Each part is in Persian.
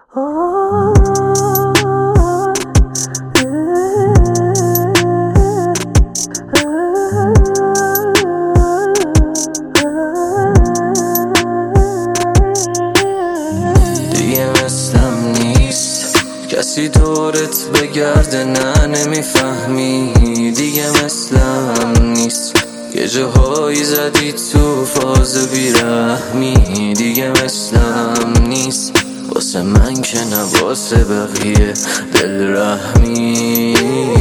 دیگه مثلم نیست کسی دورت بگرده، نه نمیفهمی. دیگه مثلم نیست یه جاهایی زدی تو فاز بیرحمی. دیگه مثلم نیست واسه من که نه واسه بقیه دل رحمی.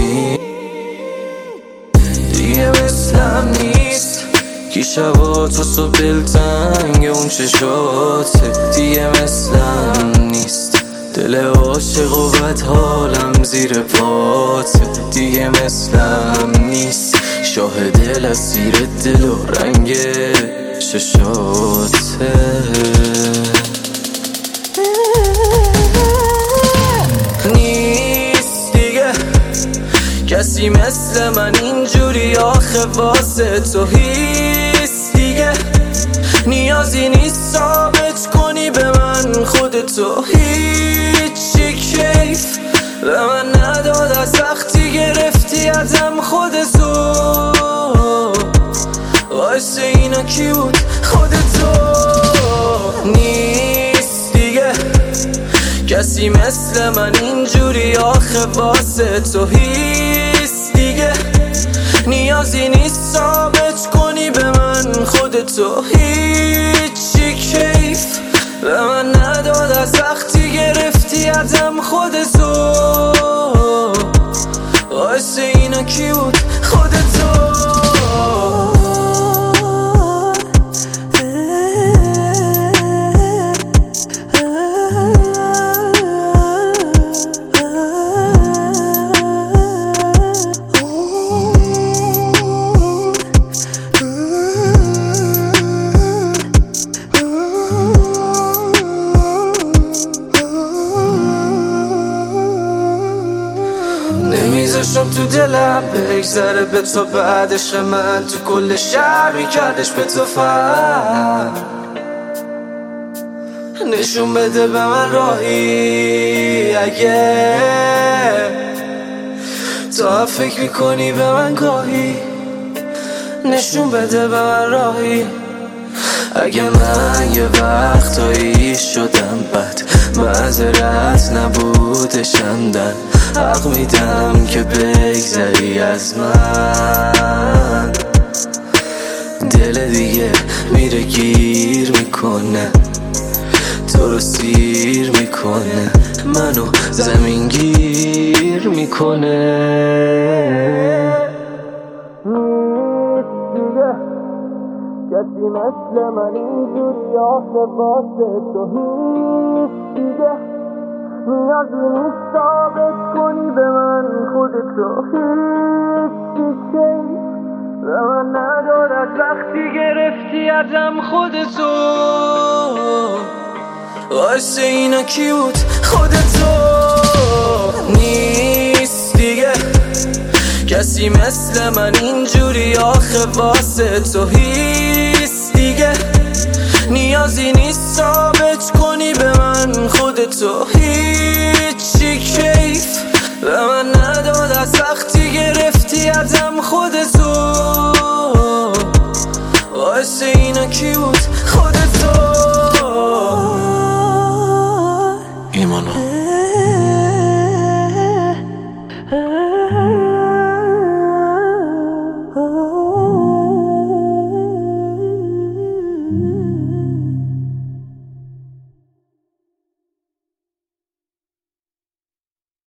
دیگه مثلم نیست کی شبا تو صبح دلتنگ اون چشاته. دیگه مثلم نیست دل عاشق و بد حالم زیر پاته. دیگه مثلم نیست شاه دل اسیر دل و رنگ چشاته. نیست دیگه کسی مثل من اینجوری، آخه واسه تو هیست دیگه. نیازی نیست ثابت کنی به من خودتو، هیچی کیف به من نداد از وقتی گرفتی ازم خودتو. واسه اینا کی بود خودتو. نیست دیگه کسی مثل من اینجوری، آخه واسه تو هیست دیگه. نیازی نیست ثابت کنی به من خودتو، هیچی کیف به من نداد از وقتی گرفتی ازم خودتو. واسه اینا کی بود خودتو. نمیذاشم تو دلم بگذره به تو بعد عشق من، تو کل شهر میکردش به تو فهم. نشون بده به من راهی اگه تو فکر میکنی به من گاهی. نشون بده به من راهی اگه من یه وقتایی شدم بد، معذرت نبوده شندن. حق میدم که بگذری از من. دل دیگه میره گیر میکنه، تو رو سیر میکنه، منو زمین گیر میکنه. کسی مثل من اینجوری، آخه واسه تو هیست دیگه. نیازی نیست ثابت کنی به من خودتو، هیچی کیف به من نداد از وقتی گرفتی ازم خودتو. واسه اینا کی بود خودتو. نیست دیگه کسی مثل من اینجوری، آخه واسه تو هیست دیگه. نیازی نیست ثابت کنی